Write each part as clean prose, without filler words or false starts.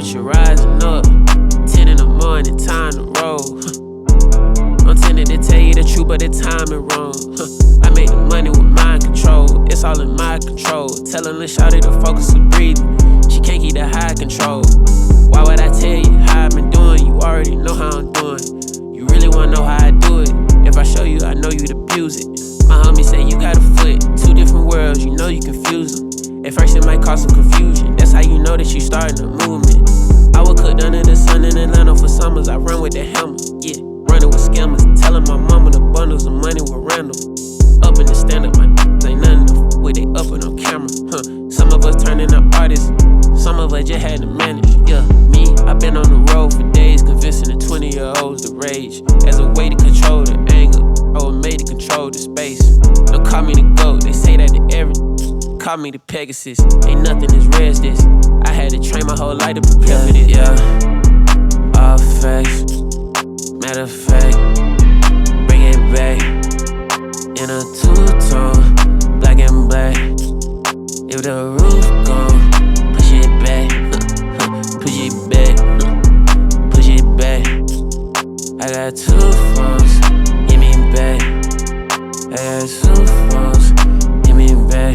Temperature rising up, 10 in the morning, time to roll. I'm tempted to tell you the truth, but the timing wrong. I make the money with mind control, it's all in my control. Tellin' Lil' Shawty to focus on breathing, she can't keep the high control. Why would I tell you how I've been doing? You already know how I'm doing. You really wanna know how I do it? If I show you, I know you'd abuse it. My homie say you got a foot, two different worlds, you know you confuse them. At first it might cause some confusion, that's how you know that you starting a movement. I was cooked under the sun in Atlanta for summers, I run with the hammer, yeah, running with scammers. Telling my mama the bundles of money were random. Up in the stand-up, my ain't nothing to f with, they up and on camera, Some of us turning up artists, some of us just had to manage, yeah. Me, I been on the road for days, convincing the 20-year-olds to rage. As a way to control the anger, I was made to control the space. Don't call me the GOAT, they say that to every. Call me the Pegasus, ain't nothing as rare as this. I had to train my whole life to prepare for this. Yeah, all facts, matter of fact, bring it back. In a two-tone, black and black. If the roof gone, push it back, push it back, push it back. I got two phones, hit me back. I got two phones, hit me back.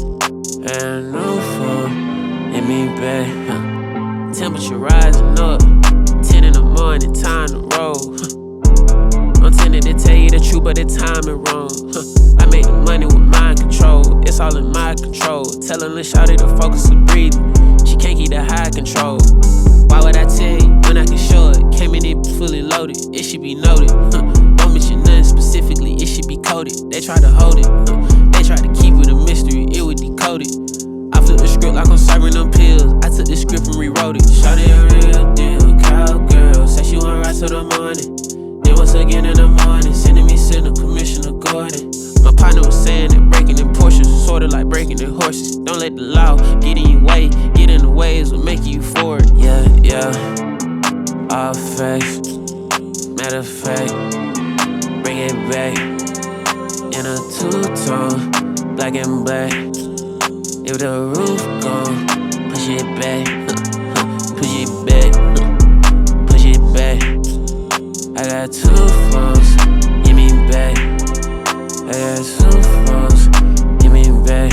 And no phone, hit me back. Temperature rising up, 10 in the morning, time to roll. I'm tempted to tell you the truth, but the timing wrong. I make the money with mind control, it's all in my control. Tellin' Lil' Shawty to focus on breathing, she can't keep the high control. Why would I tell you when I can show it? Came in it fully loaded, it should be noted. Don't mention nothing specifically, it should be coded. They try to hold it, they try to keep it a mystery, it was decoded. I flipped the script like I'm serving them pills, I took the script and rewrote it. Shawty a real deal, cowgirl, say she wanna ride till the morning. Then once again in the morning, sending me signal, Commissioner Gordon. My partner was saying that breaking in Porsches, sorta like breaking in horses. Don't let the law get in your way, get in the ways will make you forward. Yeah, yeah, all facts, matter of fact, bring it back. In a two-tone, black and black. If the roof gone, push it back, push it back, push it back. I got two phones, hit me back. I got two phones, hit me back.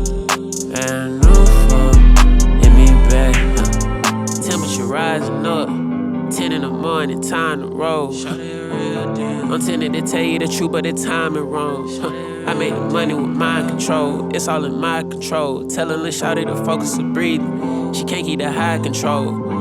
And no phone, hit me back. Temperature rising up, 10 in the morning, time to roll. I'm tempted to tell you the truth, but the timing wrong. I make the money with mind control, it's all in my control. Tellin' Lil' Shawty to focus on breathing, she can't keep the high control.